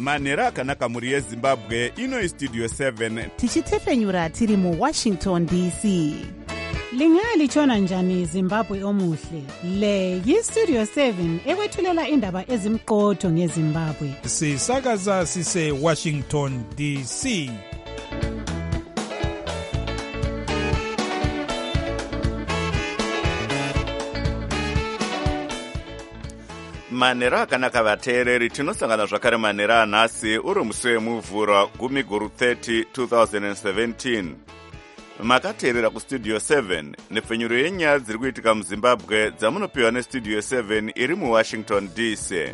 manhero akanaka mhuri yezimbabwe. Ino Studio 7 tichitefenyura tiri muWashington DC. Lingalitshona njani Zimbabwe omuhle? Le yiStudio 7 ekwethulela indaba ezimqotho ngeZimbabwe. Sisakaza sise Washington DC. manhero akanaka vateereri, tinosangana zvakare manhero anhasi uri musi wemuvhuro 10/30 2017. Makateerera kuStudio 7 nepfenyuro yenyaya dziri kuitika muZimbabwe dzamunopiwa neStudio 7 iri muWashington DC.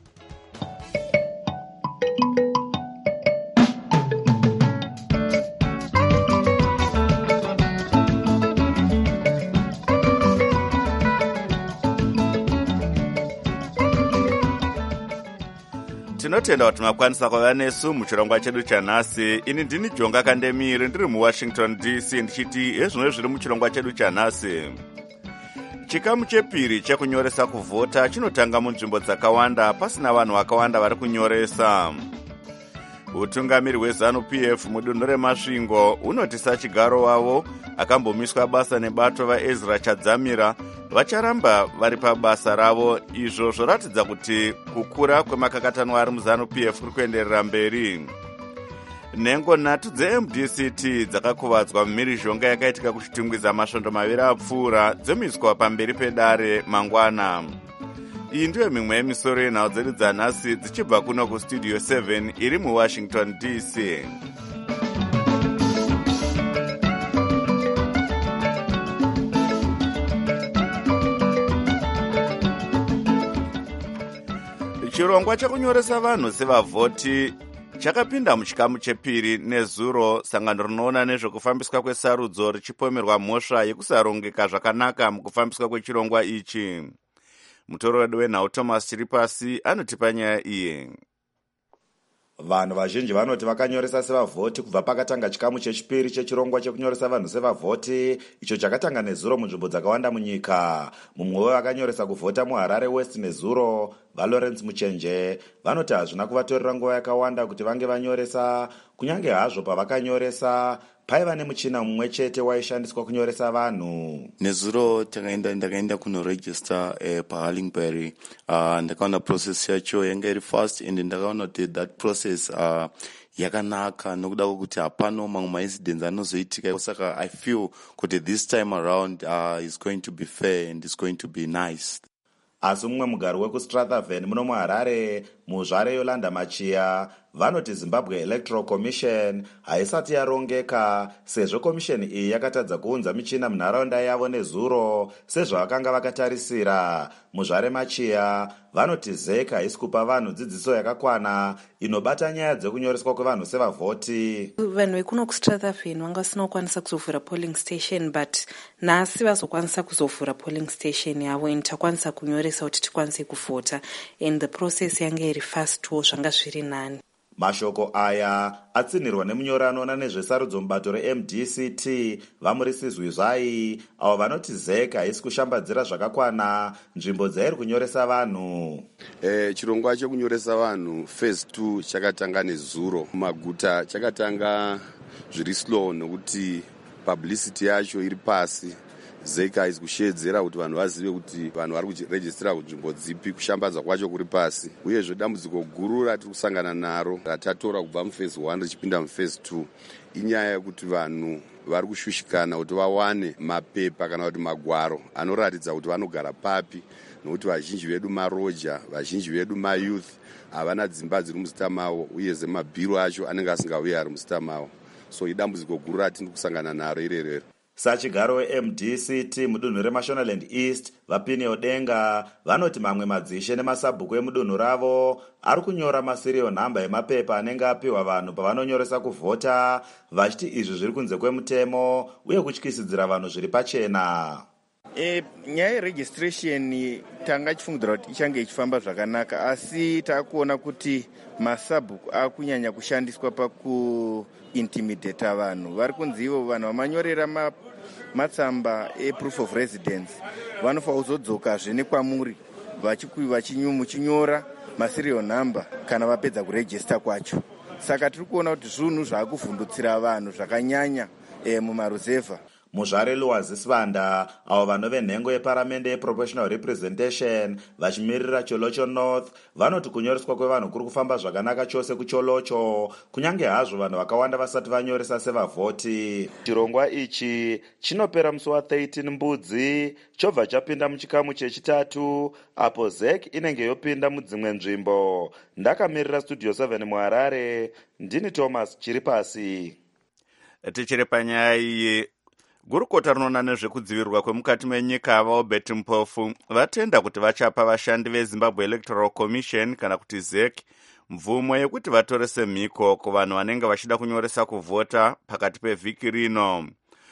Tinotenda kuti makwanisa kuva nesu muchirongwa chedu chanhasi. Ini ndini Jonga Kandemiri ndiri muWashington DC ndichiti ezvino zviri muchirongwa chedu chanhasi. Chikamu chepiri chekunyoresa kuvhota chinotanga munzvimbo dzakawanda pasina vanhu vakawanda vari kunyoresa. Utungamiri hweZANU-PF mudunhu reMasvingo unoti sachigaro wavo akambomiswa basa nebato vaEzra Chadzamira vacharamba vari pabasa ravo, izvo zvoratidza kuti kukura kwemakakatanwa ari muZANU-PF kuri kuenderera mberi. Nhengo nhatu dzeMDCT dzakakuvadzwa mumhirizhonga yakaitika kuchitingwiza masvondo maviri apfuura dzomiswa pamberi pedare mangwana. Iyi ndiyo mimwe yemisoro yenhau dzedu dzanhasi dzichibva kuno kuStudio 7 iri muWashington DC. Chirongwa chekunyoresa vanhu sevavhoti chakapinda muchikamu chepiri nezuro, sangano rinoona nezvekufambiswa kwesarudzo richipomerwa mhosva yekusarongeka zvakanaka mukufambiswa kwechirongwa ichi. Mutoro wedu wenhau Thomas Chiripasi anotipa nyaya iyi. Vanhu vazhinji vanoti vakanyoresa sevavhoti kubva pakatanga chikamu chechipiri chechirongwa chekunyoresa vanhu sevavhoti, icho chakatanga nezuro munzvimbo dzakawanda munyika. Mumwe wevakanyoresa kuvhota muHarare West nezuro, Valorence Muchenje, vanoti hazvina kuvatorera nguva yakawanda kuti vange vanyoresa, kunyange hazvo pavakanyoresa paiva nemuchina mumwe chete waishandiswa kunyoresa vanhu. Nezuro ndakaenda kunoregister paHarlingbury. Ndakaona process yacho yanga iri fast and ndakaona kuti that process yakanaka nokuda kwokuti hapano mamwe maincidents anozoitika. Saka I feel kuti this time around is going to be fair and it's going to be nice. Asi mumwe mugari wekuStrathaven muno muHarare, muzvare Yolanda Machia, vanoti Zimbabwe Electoral Commission haisati yarongeka sezvo commission iyi yakatadza kuunza michina munharaunda yavo nezuro sezvavakanga vakatarisira. Muzvare Machia vanoti ZEC haisi kupa vanhu dzidziso yakakwana inobata nyaya dzekunyoreswa kwevanhu sevavhoti. Vanhu vekuno kuStrathaven vanga vasina kukwanisa kuzovhura polling station, but nhasi vazokwanisa kuzovhura polling station yavo and takwanisa kunyoresa kuti tikwanise kuvhota, and the process yanga iri fastwo zvanga zviri nani. Mashoko aya atsinirwa nemunyori anoona nezvesarudzo mubato reMDCT Vamurisizwi Zvai, avo vanoti ZEC haisi kushambadzira zvakakwana nzvimbo dzairi kunyoresa vanhu. Chirongwa chekunyoresa vanhu phase 2 chakatanga nezuro. Maguta chakatanga zviri slow nokuti publicity yacho iri pasi. ZEC haisi kushedzera kuti vanhu vazive kuti vanhu vari kuregistera kunzvimbo dzipi, kushambadza kwacho kuri pasi. Uyezve dambudziko guru ratiri kusangana naro ratatora kubva muphase 1 richipinda muphase 2 inyaya yekuti vanhu vari kushushikana kuti vawane mapepa kana kuti magwaro anoratidza kuti vanogara papi, nokuti vazhinji vedu maroja, vazhinji vedu mayouth havana dzimba dziri muzita mavo, uyezve mabhiro acho anenge asingauyi ari muzita mavo. So idambudziko guru ratiri kusangana naro irerero. Sachigaro weMDCT mudunhu reMashonaland East, Vapini Odenga, vanoti mamwe madzishe nemasabhuku emudunhu ravo ari kunyora masiriyo nhamba emapepa anenge apiwa vanhu pavanonyoresa kuvhota, vachiti izvi zviri kunze kwemutemo uye kutyisidzira vanhu zviri pachena. Nyaya yeregistration tanga chifungidzira kuti ichange ichifamba zvakanaka, asi takuona kuti masabhuku akunyanya kushandiswa pakuintimidata vanhu. Vari kunzi ivo vanhu vamanyorera matsamba eproof of residence vanofa kuzodzoka zvene kwamuri muchinyora maserial number kana vapedza kurejista kwacho. Saka tiri kuona kuti zvinhu zvaakuvhundutsira vanhu zvakanyanya mumaruzevha. muzvare luwazisivanda avo vanove nhengo yeparamende yeproportional representation vachimirira cholocho north vanoti kunyoreswa kwevanhu kuri kufamba zvakanaka chose kucholocho kunyange hazvo vanhu vakawanda vasati vanyoresa sevavhoti. chirongwa ichi chinopera musi wa13 mbudzi chobva chapinda muchikamu chechitatu apo zek inenge yopinda mudzimwe nzvimbo. ndakamirira studio 7 muharare ndini Thomas Chiripasi. tichiri panyaya iyi, gurukota rinoona nezvekudzivirirwa kwemukati menyika vaobert mpofu vatenda kuti vachapa vashandi vezimbabwe electoral commission kana kuti zek mvumo yekuti vatorese mhiko kuvanhu vanenge vachida kunyoresa kuvhota pakati pevhiki rino.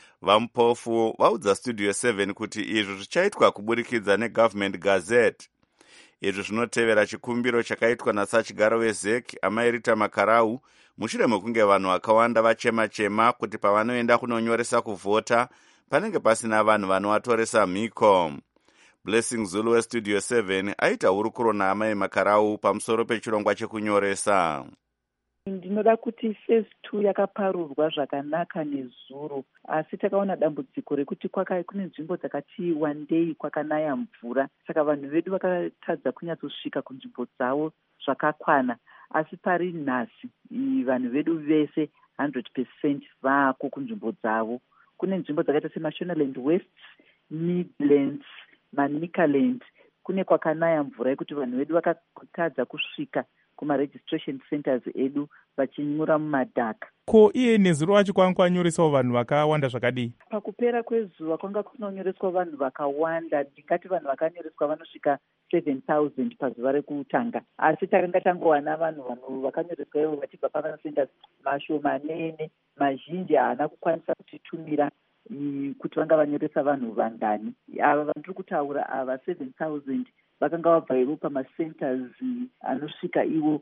vampofu vaudza studio 7 kuti izvi zvichaitwa kuburikidza negovernment gazette. izvi zvinotevera chikumbiro chakaitwa nasachigaro wezek amairita makarau mushure mekunge vanhu vakawanda vachema-chema kuti pavanoenda kunonyoresa kuvhota panenge pasina vanhu vanovatoresa mhiko. blessing zulu westudio 7 aita hurukuro naamai makarau pamusoro pechirongwa chekunyoresa. ndinoda kuti phase 2 yakaparurwa zvakanaka nezuro, asi takaona dambudziko rekuti kune nzvimbo dzakati one day kwakanaya mvura, saka vanhu vedu vakatadza kunyatsosvika kunzvimbo dzavo zvakakwana. asi pari nhasi vanhu vedu vese 100% vako kunzvimbo dzavo. kune nzvimbo dzakaita semashonaland west, midlands, manicaland, kune kwakanaya mvura yekuti vanhu vedu vakatadza kusvika kuma-registration centers edu vachinyura mumadhaka. ko iye nezuro wacho kwanga kwanyoresawo vanhu vakawanda zvakadii? pakupera kwezuva kwanga kunonyoreswa vanhu vakawanda, ndingati vanhu vakanyoreswa vanosvika 7,000 pazuva rekutanga, asi takanga tangowana vanhu vakanyoreswa ivo vachibva pamacenters mashomanene. mazhinji haana kukwanisa kutitumira kuti vanga vanyoresa vanhu vangani. ava vandiri kutaura ava 7,000 vakanga vabva ivo pamacenters anosvika ivo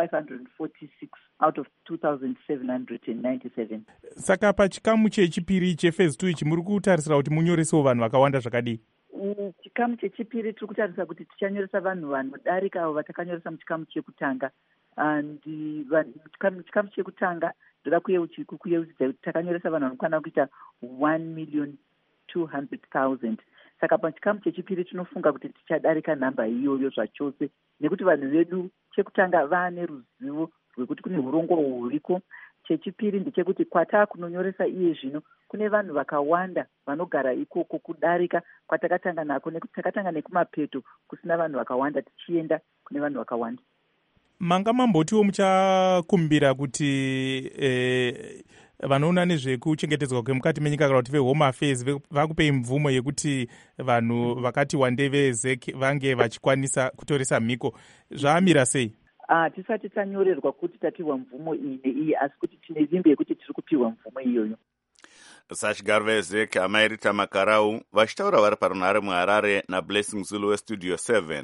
546 out of 2,797. saka pachikamu chechipiri chefase 2 ichi muri kutarisira kuti munyoresewo vanhu vakawanda zvakadii? chikamu chechipiri tiri kutarisa kuti tichanyoresa vanhu vanodarika avo vatakanyoresa muchikamu chekutanga. chikamu chekutanga ndoda kuyeuchidza kuti takanyoresa vanhu vanokwana kuita 1,200,000. saka pachikamu chechipiri tinofunga kuti tichadarika nhamba iyoyo zvachose, nekuti vanhu vedu chekutanga vaane ruzivo rwekuti kune urongoro huriko. chechipiri ndechekuti kwataa kunonyoresa iye zvino kune vanhu vakawanda vanogara ikoko kudarika kwatakatanga nako, nekuti takatanga nekumapeto kusina vanhu vakawanda tichienda kune vanhu vakawanda. manga mambotiwo muchakumbira kuti vanoona nezvekuchengetedzwa kwemukati menyika kana kuti vehome affairs vakupei mvumo yekuti vanhu vakati wandei vezek vange vachikwanisa kutoresa mhiko, zvaamira sei? tisati tanyorerwa kuti tapiwa mvumo iyi neiyi, asi kuti tine vimbe yekuti tiri kupiwa mvumo iyoyo. sachigaro vezek amairita makarau vachitaura vari parunhare muharare nablessing zulu westudio 7.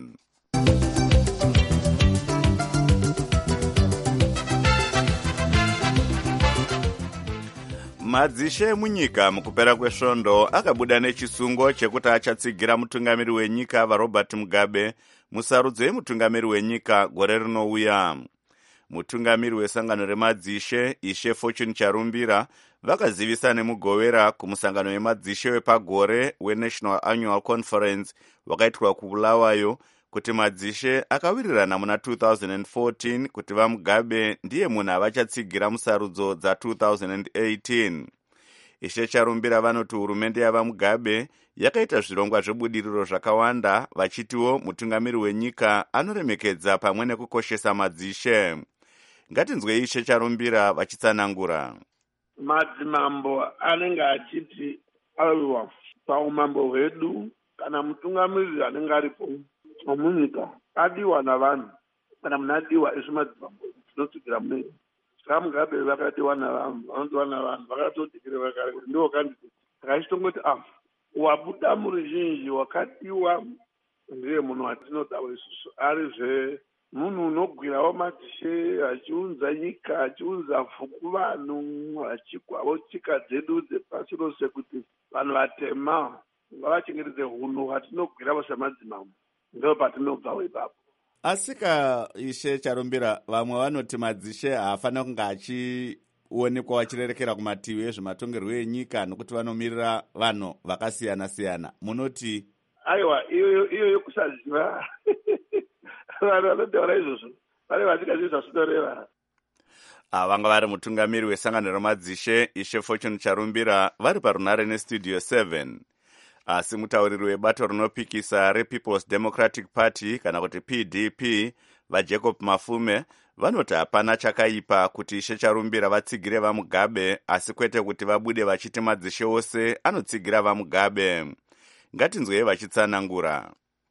madzishe emunyika mukupera kwesvondo akabuda nechisungo chekuti achatsigira mutungamiri wenyika varobert mugabe musarudzo yemutungamiri wenyika gore rinouya. mutungamiri wesangano remadzishe ishe fortune charumbira vakazivisa nemugovera kumusangano wemadzishe wepagore wenational annual conference wakaitwa kubulawayo kuti madzishe akawirirana muna 2014 kuti vamugabe ndiye munhu avachatsigira musarudzo dza2018. ishe charumbira vanoti hurumende yavamugabe yakaita zvirongwa zvebudiriro zvakawanda vachitiwo mutungamiri wenyika anoremekedza pamwe nekukoshesa madzishe. ngatinzwei ishe charumbira vachitsanangura. madzimambo anenge achiti aiwa paumambo hwedu kana mutungamiriri anenge aripo munyika adiwa navanhu, kana munhu adiwa izvi madzimambo tinotsigira munei. saka mugabe vakadiwa navanhu, vanodiwa navanhu, vakatodikirira kare kuti ndiwo kandidate. saka chitongoti wabuda muruzhinji wakadiwa ndiye munhu watinodawo isusu, arizve munhu unogwirawo madzishe achiunza nyika, achiunza vhuku vanhu, achigwawo tsika dzedu dzepasi rose kuti vanhu vatema ngavachengetedze hunhu hwatinogwirawo semadzimambo. ndo patinobvawo ipapo. Asika Ishe Charumbira, vamwe vanoti madzishe haafana kunge achionekwa vachirerekera kumativi ezvematongerwo enyika nokuti vanomirira vanhu vakasiyana-siyana. Munoti? Aiwa, iyo kusaziva. Vanhu vanotaura izvozvo vane vasingazivi zvazvinoreva. Vanga vari mutungamiri wesangano remadzishe Ishe Fortune Charumbira vari parunare nestudio 7. Asi mutauriri webato rinopikisa rePeople's Democratic Party kana kuti PDP vaJacob Mafume vanoti hapana chakaipa kuti Ishe Charumbira vatsigire vaMugabe, asi kwete kuti vabude vachiti madzishe ose anotsigira vaMugabe. Ngatinzwei vachitsanangura.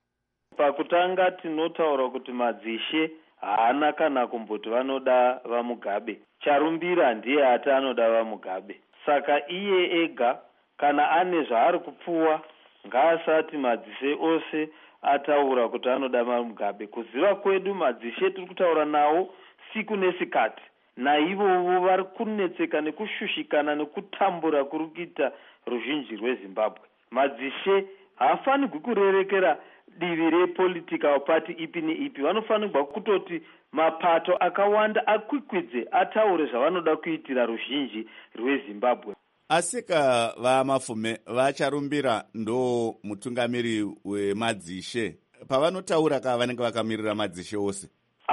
Pakutanga tinotaura kuti madzishe haana kana kumboti vanoda vaMugabe. Charumbira ndiye ati anoda vaMugabe. Saka iye ega kana ane zvaari kupfuwa ngaasati madzishe ose ataura kuti anoda vaMugabe. Kuziva kwedu madzishe tiri kutaura nawo siku nesikati, naivovo vari kunetseka nekushushikana nekutambura kuri kuita ruzhinji rweZimbabwe. Madzishe haafanirwi kurerekera divi repolitical party ipi neipi. Vanofanirwa kutoti mapato akawanda akwikwidze ataure zvavanoda kuitira ruzhinji rweZimbabwe. Asika vaMafume vaCharumbira ndo mutungamiri wemadzishe. Pavanotaura ka vanenge vakamirira madzishe ose.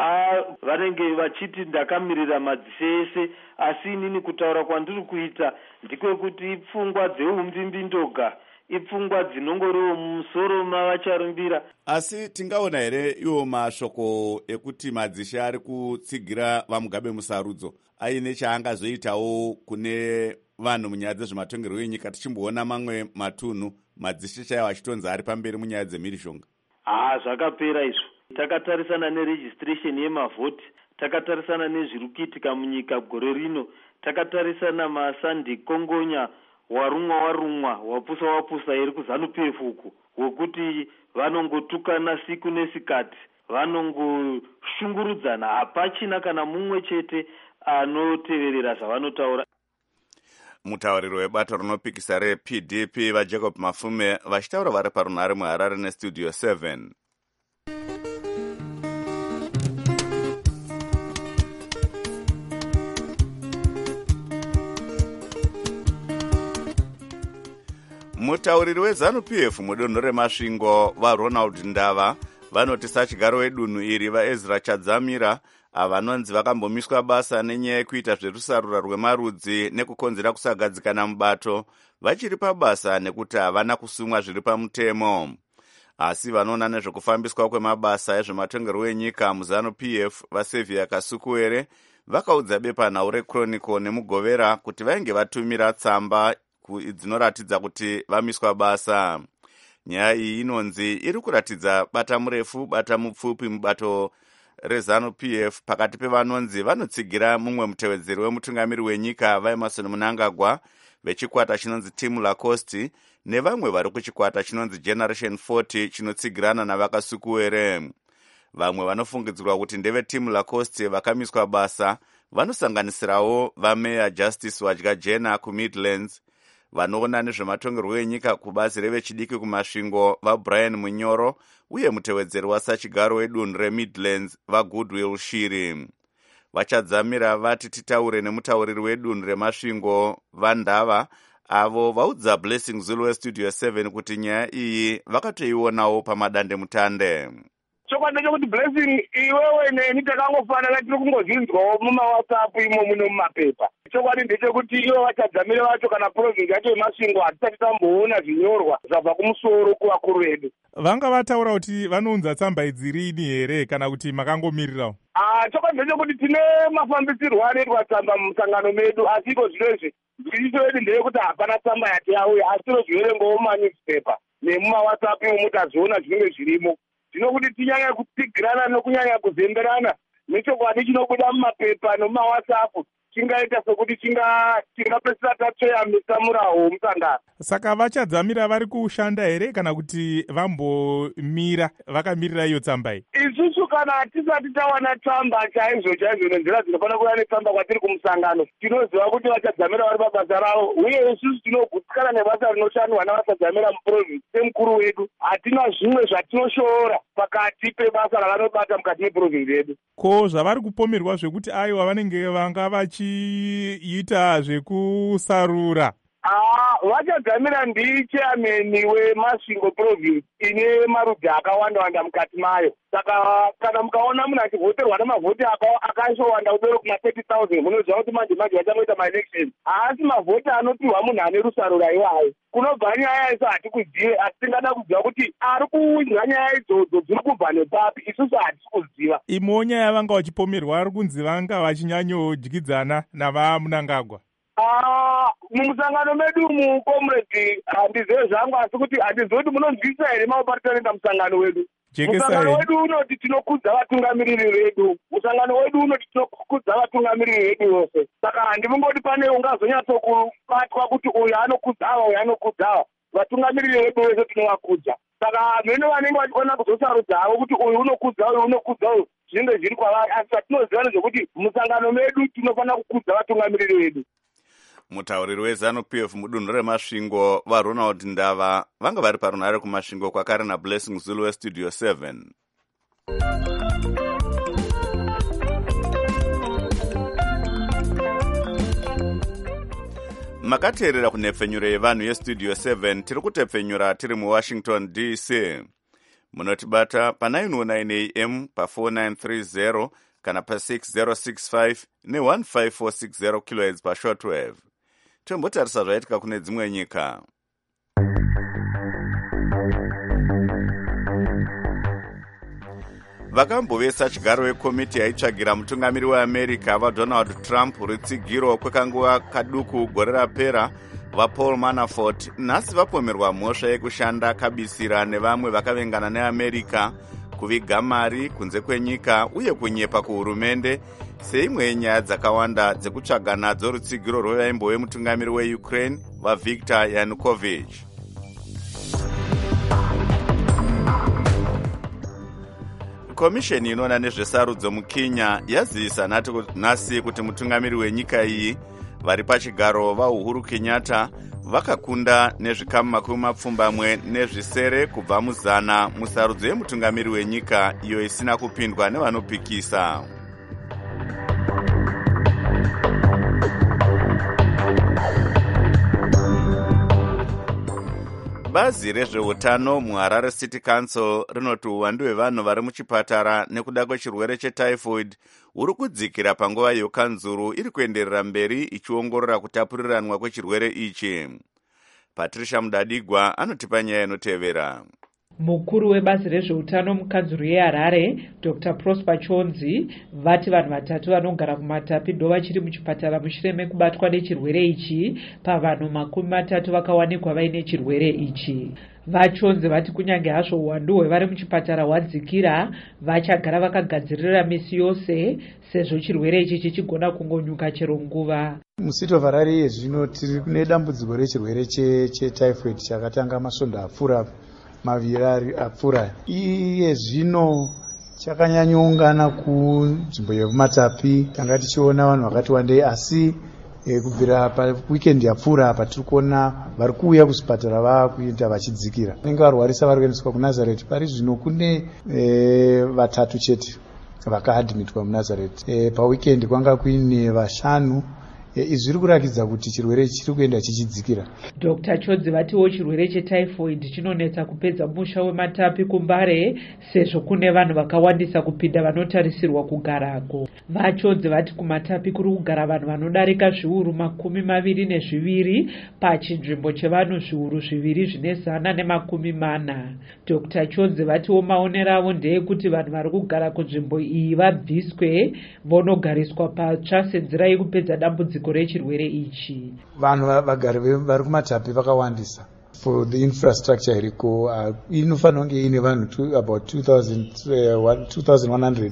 Vanenge vachiti ndakamirira madzishe ese, asi inini kutaura kwandiri kuita ndikwekuti ipfungwa dzeumvimbi ndoga, ipfungwa dzinongoriwo mumusoro mavaCharumbira. Asi tingaona here iwo mashoko ekuti madzishe ari kutsigira vaMugabe musarudzo aine chaangazoitawo kune vanhu munyaya dzezvematongerwo enyika, tichimboona mamwe matunhu madzishe chaiwo achitonzi ari pamberi munyaya dzemhirishonga? Zvakapera izvo. Takatarisana neregistration yemavhoti, takatarisana nezviri kuitika munyika gore rino, takatarisana maSunday Kongonya, warumwa wapusa iri kuZANU-PF uku, wokuti vanongotukana siku nesikati, vanongoshungurudzana, hapachina kana mumwe chete anoteverera zvavanotaura. Mutauriri webato rinopikisa rePDP vaJacob Mafume vachitaura vari parunare muHarare nestudio 7. Mutauriri weZANU-PF mudunhu reMasvingo vaRonald Ndava vanoti sachigaro wedunhu iri vaEzra Chadzamira vanonzi vakambomiswa basa nenyaya yekuita zverusarura rwemarudzi nekukonzera kusagadzikana mubato vachiri pabasa nekuti havana kusumwa zviri pamutemo. Asi vanoona nezvekufambiswa kwemabasa ezvematongerwo enyika muZANU-PF vaSevia Kasukuwere vakaudza bepanhau reChronicle nemugovera kuti vainge vatumira tsamba dzinoratidza kuti vamiswa basa. Nyaya iyi inonzi iri kuratidza bata murefu bata mupfupi mubato reZANU-PF pakati pevanonzi vanotsigira mumwe mutevedzeri wemutungamiri wenyika vaEmerson Mnangagwa vechikwata chinonzi Team Lacoste nevamwe vari kuchikwata chinonzi Generation 40 chinotsigirana navakasukuwere. Vamwe vanofungidzirwa kuti ndeve Team Lacoste vakamiswa basa vanosanganisirawo vaMeya Justice Wadyajena kuMidlands, vanoona nezvematongerwo enyika kubazi revechidiki kumasvingo vaBrian Munyoro uye mutevedzeri wasachigaro wedunhu reMidlands vaGoodwill Shiri. Vachadzamira vati titaure nemutauriri wedunhu remasvingo vaNdava avo vaudza Blessing Zulu westudio 7 kuti nyaya iyi vakatoionawo pamadandemutande. Chokwadi ndechekuti Blessing iwewe neni takangofanana tiri kungozvinzwawo mumaWhatsApp imo muno mumapepa. Chokwadi ndechekuti ivo vachadzamira vacho kana province yacho yemasvingo hatisati tamboona zvinyorwa zvabva kumusoro kuvakuru vedu. Vanga vataura kuti vanounza tsamba idzi rini here kana kuti makangomirirawo? Chokwadi ndechekuti tine mafambisirwo anoitwa tsamba mumusangano medu, asi iko zvinezvi dzidziso yedu ndeyekuti hapana tsamba yati yauya, asi tinozviverengawo mumanewspaper nemumaWhatsApp imo mutaziona zvinenge zvirimo. Zvinokuti tinyanya kupigirana nokunyanya kuzemberana nechokwadi chinobuda mumapepa nomumawhatsapp chingaita sekuti tingapedzisira tatoyamisa muraho womusangano. Saka vachadzamira vari kushanda here kana kuti vambomira vakamirira iyo tsamba iyi? Isusu kana tisati tawana tsamba chaizvo nenzira dzinofanira kuva netsamba kwatiri kumusangano, tinoziva kuti vachadzamira vari pabasa ravo, uye isusu tinogutsikana nebasa rinoshandwa navachadzamira muprovinsi semukuru wedu. Hatina zvimwe zvatinoshoora pakati pebasa ravanobata mukati meprovinsi yedu. Ko zvavari kupomerwa zvekuti aiwa vanenge vanga vachiita zvekusarura? Vachadzamira ndichairmeni weMasvingo province ine marudzi akawanda mukati mayo. Saka kana mukaona munhu achivhoterwa namavhoti akashowanda kudoro kuma30,000 munoziva kuti manje vachangoita maelection. Haasi mavhoti anopiwa munhu ane rusarura iwayo. Kunobva nyaya isu hatikuzive, asi tingada kuziva kuti ari kuudza nyaya idzodzo dziri kubva nepapi, isusu hatisi kuziva. Imo nyaya vanga vachipomerwa ari kunzi vanga vachinyanyodyidzana navaMunangagwa. Mumusangano medu mucomrade handizive zvangu, asi kuti handizive kuti munonzwisa here maoparitaenda musangano wedu. Musangano wedu unoti tinokudza vatungamiriri vedu. Musangano wedu unoti tinokudza vatungamiriri vedu vose. Saka handimungoti pane ungazonyatsokubatwa kuti uyu anokudza ava, uyu anokudza ava. Vatungamiriri vedu vese tinovakudza. Saka mene vanenge vachikona kuzosarudza havo kuti uyu unokudza uyu unokudza uyu zvinenge zviri kwavari, asi patinoziva nezvekuti musangano medu tinofanira kukudza vatungamiriri vedu. Mutauriri weZANU-PF mudunhu reMasvingo vaRonald Ndava vanga vari parunhare kuMasvingo kwakare naBlessing Zulu weStudio 7. Makateerera kunhepfenyuro yevanhu yeStudio 7 tiri kutepfenyura tiri muWashington DC. Munotibata pa919 AM pa4930 kana pa6065 ne15460 kHz pashortwave. Tombotarisa zvaitika kune dzimwe nyika. Vakambovesa chigaro wekomiti yaitsvagira mutungamiri weAmerica vaDonald Trump rutsigiro kwekanguva kaduku gore rapera vaPaul Manafort nhasi vapomerwa mhosva yekushanda kabisira nevamwe vakavengana neAmerica, kuviga mari kunze kwenyika uye kunyepa kuhurumende seimwe yenyaya dzakawanda dzekutsvaga nadzo rutsigiro rwevaimbo wemutungamiri weUkraine vaViktor Yanukovych. Komisheni inoona nezvesarudzo muKenya yazivisa nhasi kuti mutungamiri wenyika iyi vari pachigaro vaUhuru Kenyatta vakakunda nezvikamu 70 kubva muzana musarudzo yemutungamiri wenyika iyo isina kupindwa nevanopikisa. Bazi rezveutano muHarare City Council rinoti uwandu hwevanhu vari muchipatara nekuda kwechirwere chetyphoid uri kudzikira panguva yokanzuru iri kuenderera mberi ichiongorora kutapuriranwa kwechirwere ichi. Patricia Mudadigwa anotipa nyaya inotevera. Mukuru webazi rezveutano mukanzuru yeHarare Dr. Prosper Chonzi vati vanhu vatatu vanogara kuMatapi ndo vachiri muchipatara mushure mekubatwa nechirwere ichi pavanhu 30 vakawanikwa vaine chirwere ichi. VaChonzi vati kunyange hazvo uwandu hwevari muchipatara hwadzikira vachagara vakagadzirira misi yose sezvo chirwere ichi chichigona kungonyuka chero nguva. Musiti of Harare yezvino tiri kune dambudziko rechirwere chetyphoid chakatanga masvondo apfuura maviri apfuura. Iye zvino chakanyanyoungana kunzvimbo yekuMatapi, tanga tichiona vanhu vakati wandei, asi kubvira paweekend yapfuura apa tiri kuona vari kuuya kuzvipatara vakuita vachidzikira. Vanenge varwarisa vari kuendeswa kuNazareth. Pari zvino kune 3 chete vakaadhimitwa muNazareth. Paweekend kwanga kuine 5. Izvi zviri kurakidza kuti chirwere chiri kuenda chichidzikira. Dr. Chodzi vatiwo chirwere chetyphoid chinonetsa kupedza musha weMatapi kuMbare sezvo kune vanhu vakawandisa kupinda vanotarisirwa kugarako. VaChodzi vati kuMatapi kuri kugara vanhu vanodarika zviuru 22 pachinzvimbo chevanhu zviuru 2 zvine 140. Dr. Chodzi vatiwo maonero avo ndeyekuti vanhu vari kugara kunzvimbo iyi vabviswe vonogariswa patsva senzira yekupedza dambudziko rechirwere ichi. Vanhu vagari vari kuMatapi vakawandisa. For the infrastructure iriko inofanira kunge ine vanhu about 2100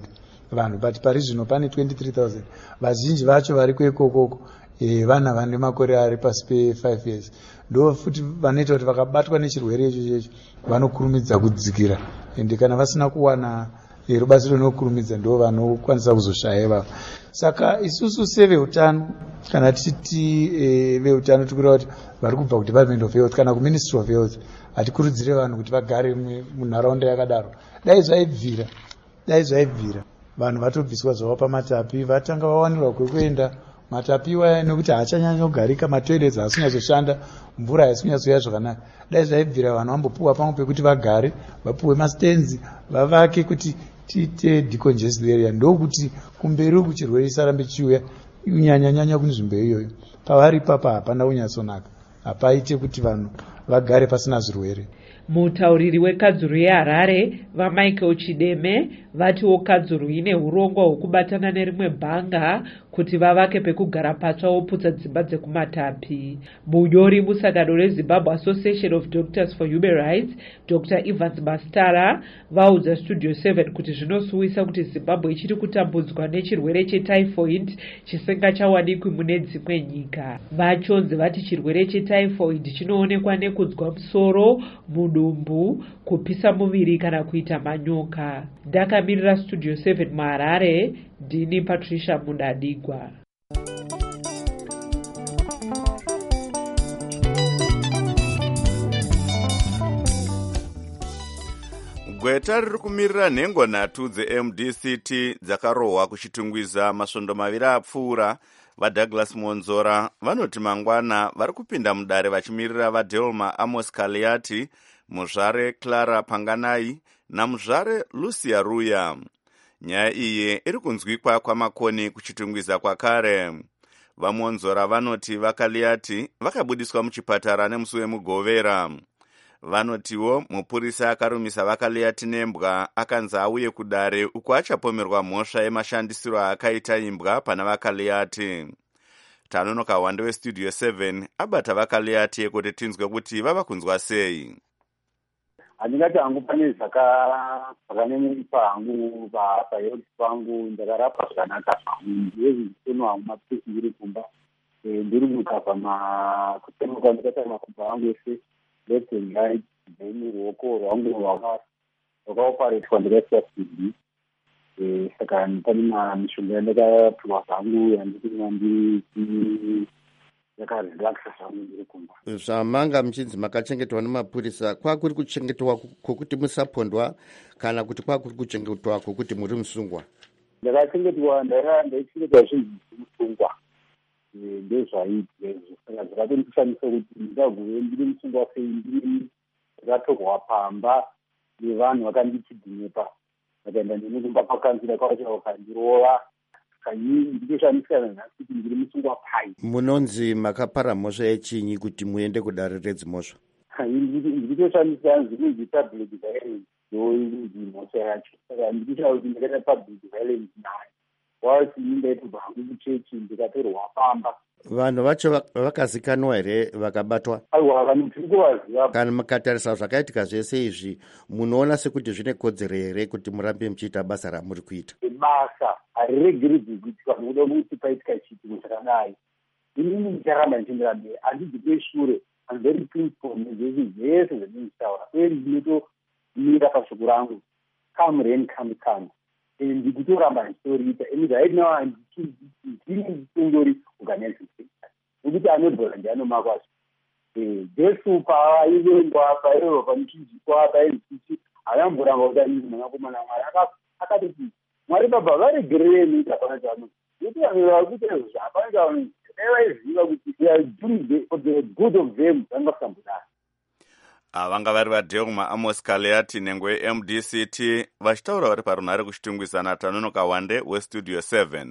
vanhu, but pari zvino pane 23,000. Vazhinji vacho vari kwekokoko vana vane makore ari pasi pe5 years. Ndo futi vanoita kuti vakabatwa nechirwere ichocho vanokurumidza kudzikira, ende kana vasina kuwana rubatsiro rinokurumidza ndo vanokwanisa kuzoshaya ivavo. Saka isusu seveutano, kana titi veutano tikura kuti vari kubva kuDepartment of Health kana kuMinistry of Health, hatikurudzire vanhu kuti vagare munharaunda yakadaro. Dai zvaibvira vanhu vatobviswa zvavo pamatapi, vatanga vawanirwa kwekuenda matapi waya, nekuti haachanyanya kugarika, matoilets haasikunyazoshanda, mvura haisikunyazoya zvakanaka. Dai zvaibvira vanhu vambopuwa pamwe pekuti vagare, vapuwe mastenzi, vavake kuti tiite decongested area, ndokuti kumberi uku chirwere chisarambe chiuya kunyanyanyanya kunzvimbo iyoyo. Pavari papa hapana kunyatsonaka, hapaite kuti vanhu vagare pasina zvirwere. Mutauriri wekadzuru yeHarare vaMichael Chideme vatiwo kadzuru ine urongwa hwekubatana nerimwe bhanga kuti vavake pekugara patsva voputsa dzimba dzekumatapi. Munyori musangano reZimbabwe Association of Doctors for Human Rights, Dr. Evans Mastara, vaudza Studio 7 kuti zvinosuwisa kuti Zimbabwe ichiri kutambudzwa nechirwere chetyphoid chisingachawanikwi mune dzimwe nyika. Vachonzi vati chirwere chetyphoid chinoonekwa nekunzwa musoro, mudumbu, kupisa muviri kana kuita manyoka. Ndakamirira Studio 7 muHarare, ndini Patricia Mudadigwa. Gweta riri kumirira nhengo nhatu dzeMDCT dzakarohwa kuchitungwiza masvondo maviri apfuura. VaDouglas Monzora vanoti mangwana vari kupinda mudare vachimirira vaDelma Amos Kaliati, muzvare Clara Panganai namuzvare Lucia Ruya. Nyaya iyi iri kunzwikwa kwamakoni kuchitungwiza kwakare. VaMonzora vanoti vaKaliati vakabudiswa muchipatara nemusi wemugovera. Vanotiwo mupurisa akarumisa vaKaliati nembwa akanzi auye kudare uko achapomerwa mhosva yemashandisiro akaita imbwa pana vaKaliati. Tanonoka Wande weStudio 7 abata vaKaliati kuti tinzwe kuti vava kunzwa sei. Handingati hangu pane zvakanemupa hangu pahealth pangu, ndakarapwa zvakanaka zvangu, ndezvitono hangu mapisi ndiri kumba, ndiri kukabva kutemuka ndikaita makumba angu ese left and right, then ruoko rwangu rwakaoparetwa ndikaiswa CD. Saka pane mishonga yandakapiwa zvangu yandiri yakarelaxa zvangu ndiri kumba. Zvamanga muchinzi makachengetwa nemapurisa, kwakuri kuchengetwa kwokuti musapondwa kana kuti kwakuri kuchengetwa kwokuti muri musungwa? Ndakachengetwa, ndaichengetwa zvinhu musungwa, ndezvaizvo. Saka zvakatondishamisa kuti ndingaguve ndiri musungwa sei, ndiri ndakatorwa pamba nevanhu vakandichidhinepa, vakaenda neni kumba kwakanzira kwacho vakandirova. Ndikoshandisana nhasi kuti ndiri musungwa pai. Munonzi makapara mhosva yechinyi kuti muende kudare redzimhosva? Ndikoshandisa zvinonzi public violence, ndoinzi mhosva yacho. Saka ndikoshaa kuti ndakaita public violence nayo, wasi indaitorwa hangu kuchechi ndikatorwa pamba. Vanhu vacho vakazikanwa here vakabatwa? Aiwa, vanhu tiri kuvaziva. Kana mukatarisa zvakaitika zvese izvi, munoona sekuti zvine kodzero here kuti murambe muchiita basa ramuri kuita? Basa hariregeredzwi kuitika nokuda kuti paitika chiitiko chakadai. Inini ndicharamba ndichiendera mberi, handibvi kweshure. I'm very peaceful nezvese zvese zvandinotaura, uye ndinotomira pashoko rangu, come rain come come. Ndikutoramba ndichitoriita, and right now handiri nditongori organizing sector, nokuti anodhora ndianomakwazvo. Jesu paaivengwa paivo pamuchinjikwa paizviti havamboramba kuti anini mwanakomana Mwari akatoti Mwari baba varegerere nyika pana chano, kuti vanhu vakuita izvo hapana chano vaiziva kuti they are doing for the good of them, vangasambudana. Vanga vari vaDelma Amos Kaliati nhengo yeMDCT vachitaura vari parunhare kuchitungwisana. Tanonoka Wande weStudio 7.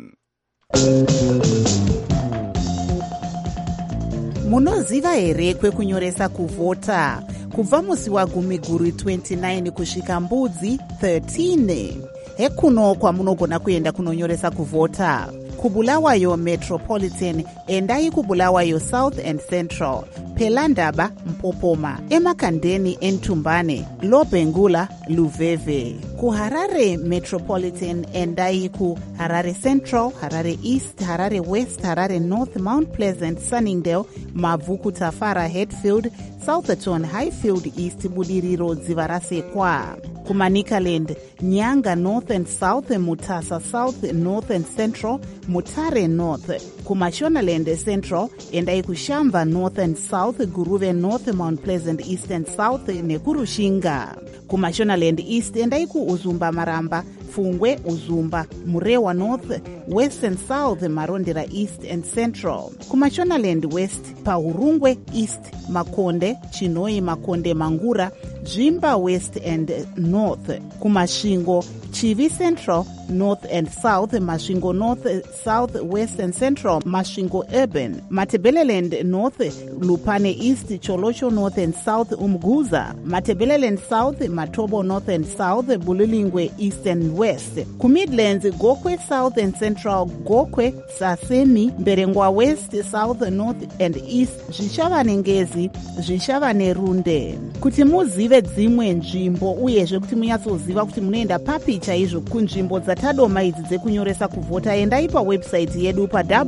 Munoziva here kwekunyoresa kuvhota? Kubva musi waGumiguru 29 kusvika Mbudzi 13. Hekuno kwamunogona kuenda kunonyoresa kuvhota. Kubulawayo Metropolitan, endai Kubulawayo South and Central, Pelandaba Mpopoma, Emakandeni Entumbane, Lobengula Luveve. kuharare metropolitan endai kuharare central, harare east, harare west, harare north, Mount Pleasant, Sunningdale, Mavuku, Tafara, Hatfield, Southerton, Highfield East, Budiriro, Dzivarasekwa. Kumanikaland, Nyanga north and south, Mutasa south, north and central, Mutare north. Kumashonaland central endai kushamba north and south, Guruve north, Mount Pleasant east and south, Nekurushinga. Kumashonaland east endai ku Uzumba Maramba, Fungwe, Uzumba, Murewa north, west and south, Marondera east and central. Kumashonaland west, Pahurungwe east, Makonde, Chinoi, Makonde, Mangura, Jimba west and north. Kumashingo, Chivi central, north and south, Mashingo north, south, west and central, Mashingo urban. Matebeleland north, Lupane east, Cholosho north and south, Umguza. Matebeleland south, Matobo north and south, Bulilingwe east and west. Kumidlands, Gokwe south and central, Gokwe, Sasemi, Berengwa west, south, north and east, Zvishavane Ngezi, Zvishavane Runde. Kuti muzive dzimwe nzvimbo uyezve kuti munyatsoziva kuti munoenda papi chaizvo kunzvimbo dzatadoma idzi dzekunyoresa kuvhota, endai pawebsite yedu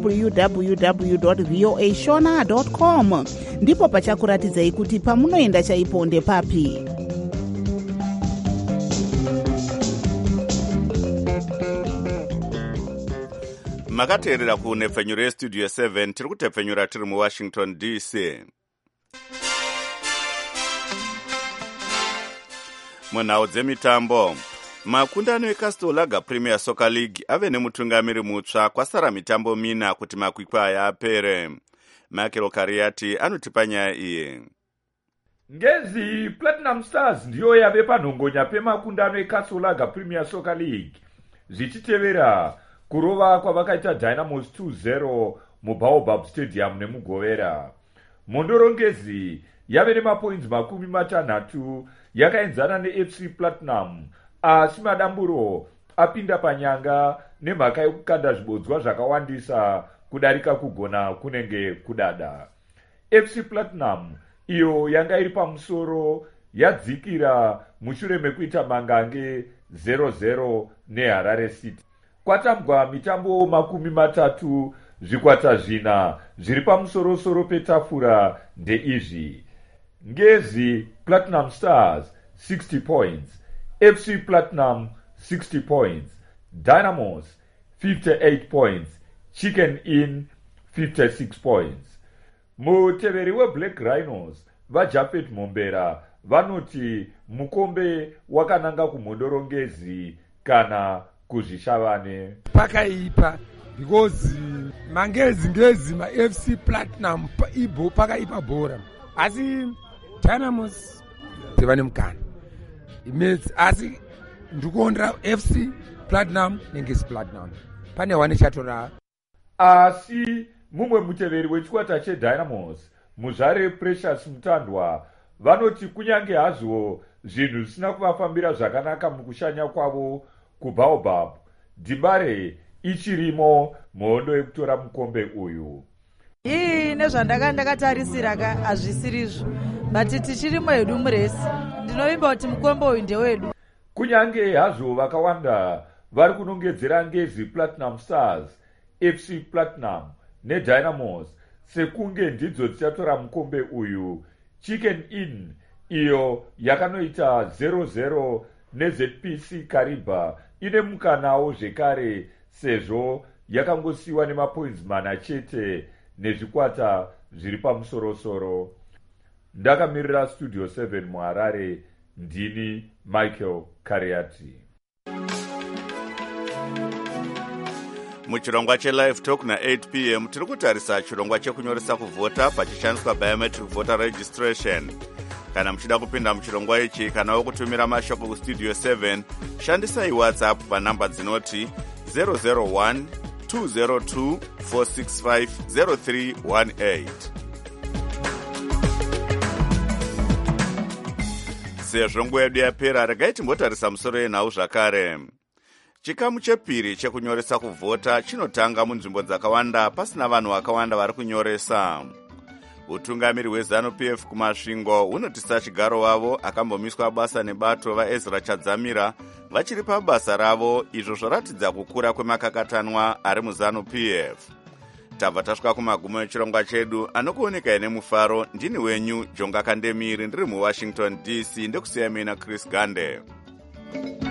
pa www.voashona.com. ndipo pachakuratidzai kuti pamunoenda chaipo ndepapi. makateerera kunepfenyuro yestudio 7 tiri kutepfenyura tiri muwashington dc. munhau dzemitambo, makundano ecastle lager premier soccer league ave nemutungamiri mutsva kwasara mitambo mina kuti makwikwi aya apere. Michael Kariati anotipa nyaya iyi. Ngezi Platinum Stars ndiyo yave panhongonya pemakundano ecastle lager premier soccer league, zvichitevera kurova kwavakaita Dynamos 2-0 mubaobab stadium nemugovera. Mondorongezi yave nemapoints 60 yakaenzana neFC Platinum, asi madamburo apinda panyanga nemhaka yekukanda zvibodzwa zvakawandisa kudarika kugona kunenge kudada. FC Platinum iyo yanga iri pamusoro yadzikira mushure mekuita mangange 0-0 neHarare City. Kwatambwa mitambo 30, zvikwata zvina zviri pamusoro-soro petafura ndeizvi: Ngezi Platinum Stars 60 points, FC Platinum 60 points, Dynamos 58 points, Chicken Inn 56 points. Muteveri weBlack Rhinos vaJafet Mombera vanoti mukombe wakananga kumhodorongezi kana kuzvishavane. Pakaipa because ngezi ma-FC Platinum ibo pakaipa bhora, asi Dynamos dzevane mukana imezi, asi ndikuondera FC Platinum nengezi Platinum pane wane chatora. Asi mumwe muteveri wechikwata cheDynamos, muzvare Precious Mutandwa, vanoti kunyange hazvo zvinhu zvisina kuvafambira zvakanaka mukushanya kwavo kubaobab, Dibare ichirimo muhondo yekutora mukombe uyu. Iyi nezvandakatarisira hazvisirizvo, but tichirimo hedu muresi, ndinoimba kuti mukombe uyu ndewedu. Kunyange hazvo vakawanda vari kunongedzera Ngezi Platinum Stars, FC Platinum neDynamos sekunge ndidzo dzichatora mukombe uyu, Chicken Inn iyo yakanoita 0-0 neZPC Kariba ine mukanawo zvekare sezvo yakangosiwa nemapoints 4 chete nezvikwata zviri pamusoro-soro. Ndakamirira Studio 7 muHarare, ndini Michael Kariati. Muchirongwa cheLive Talk na8 p.m. tiri kutarisa chirongwa chekunyoresa kuvhota pachishandiswa biometric voter registration. Kana muchida kupinda muchirongwa ichi kana wokutumira mashoko kustudio 7, shandisai WhatsApp panhamba dzinoti 001 202 465 0318. Sezvo nguva yedu yapera, regai timbotarisa musoro yenhau zvakare. Chikamu chepiri chekunyoresa kuvhota chinotanga munzvimbo dzakawanda pasina vanhu vakawanda vari kunyoresa. utungamiri hweZANU-PF kumasvingo hunoti sachigaro wavo akambomiswa basa nebato vaEzra Chadzamira vachiri pabasa ravo, izvo zvaratidza kukura kwemakakatanwa ari muZANU-PF. Tabva tasvika kumagumo echirongwa chedu, anokuonekai nemufaro. Ndini wenyu Jonga Kandemiri, ndiri muWashington DC, ndekusiyamina Chris Gande.